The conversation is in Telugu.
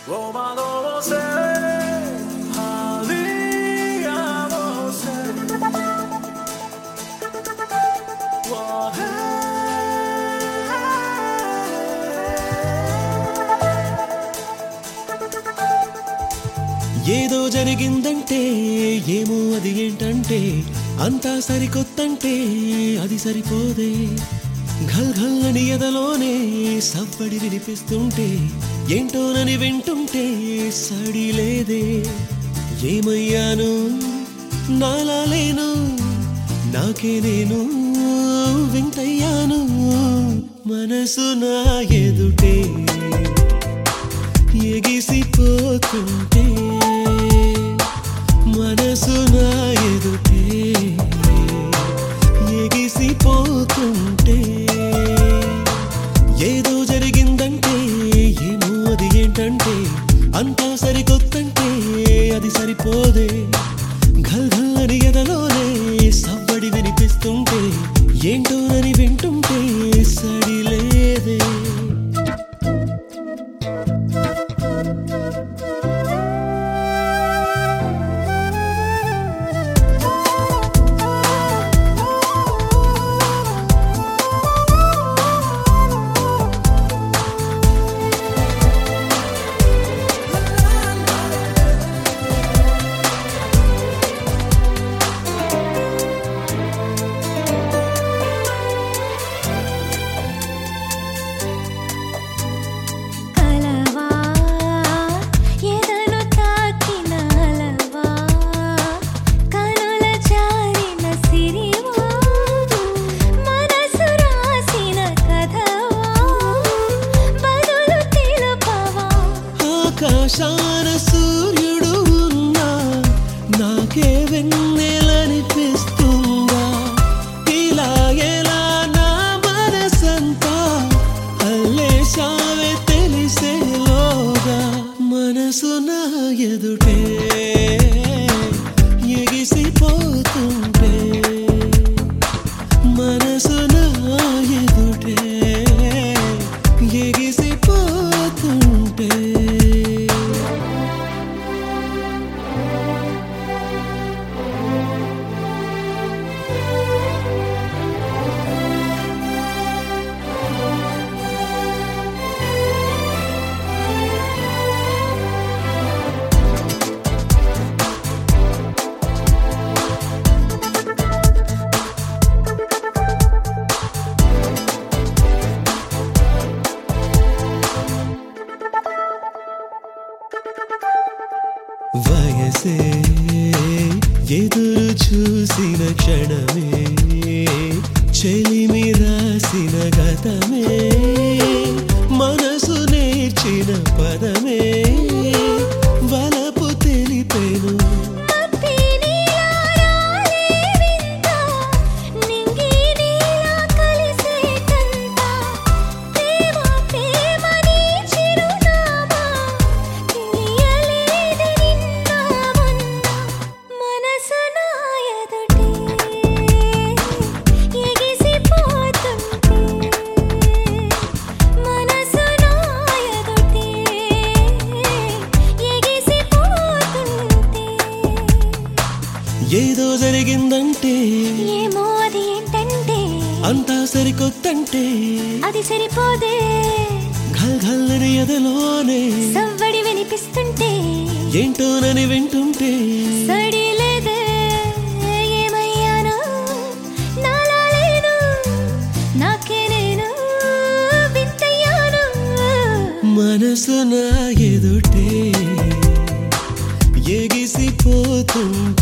você, ali a você. ఏదో జరిగిందంటే ఏమో అది ఏంటంటే అంతా సరికొత్తంటే అది సరిపోదే ఘల్ ఘల్ అని ఎదలోనే సవ్వడి వినిపిస్తుంటే ఏంటోనని వింటుంటే సడి లేదే ఏమయ్యాను నాలా లేను నాకే నేను వింతయ్యాను మనసు నా ఎదుటే ఎగిసిపోతుంటే మనసు నా ఎదుటే ఎగిసిపోతుంటే ఏదో జరిగిందంటే ఏమో అది ఏంటంటే అంతా సరికొత్తంటే అది సరిపోదే ఘల్ ఘల్ అని ఎదలోనే సవ్వడి వినిపిస్తుంటే ఏంటోనని వింటుంటే సడి లేదే ఆకాశాన సూర్యుడు ఉన్నా నాకే వెన్నెలనిపిస్తుందా ఇలా ఎలా నా మనసంతా అల్లేశావే తెలిసేలోగా మనసు నా ఎదుటే ఎగిసిపోతుంటే మనసు నా ఎదుటే ఎగిసిపోతుంటే వయసే ఎదురు చూసిన క్షణమే చెలిమి రాసిన గతమే మనసు నేర్చిన పదమే వలపు తెలిపెను ఏదో జరిగిందంటే ఏమో అది ఏంటంటే అంతా సరికొత్తంటే అది సరిపోదే ఘల్ ఘల్ అని ఎదలోనే సవ్వడి వినిపిస్తుంటే ఏంటోనని వింటుంటే సడి లేదే ఏమయ్యాను నాలా లేను నాకే నేను వింతయ్యాను మనసు నా ఎదుటే ఎగిసిపోతుంటే